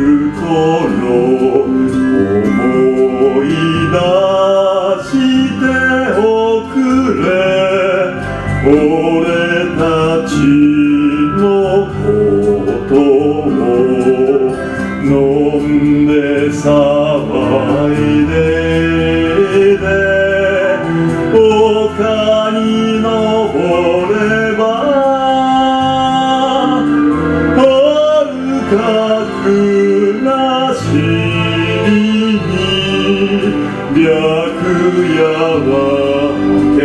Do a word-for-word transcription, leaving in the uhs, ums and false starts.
る頃思い出しておくれ俺たちのことを飲んで騒いでで丘に登れば深くな尻に白夜は